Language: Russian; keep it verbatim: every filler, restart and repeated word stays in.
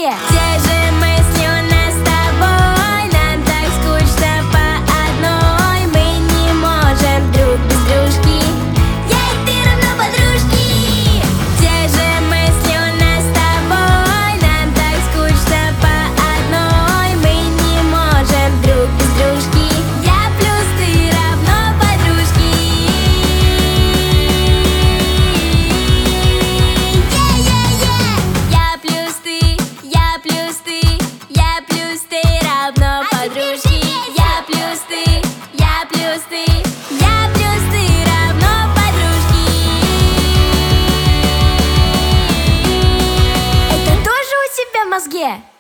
мозге. Те же мысли у нас с тобой, нам так скучно по одной. Мы не можем друг без дружки, я и ты равно подружки. Те же мысли у нас с тобой, нам так скучно по одной. Мы не можем друг без дружки, я плюс ты равно подружки. Е-е-е! Я плюс ты, я плюс ты, я плюс ты равно подружки. Я плюс ты, я плюс ты, я плюс ты равно подружки. Это тоже у тебя в мозге?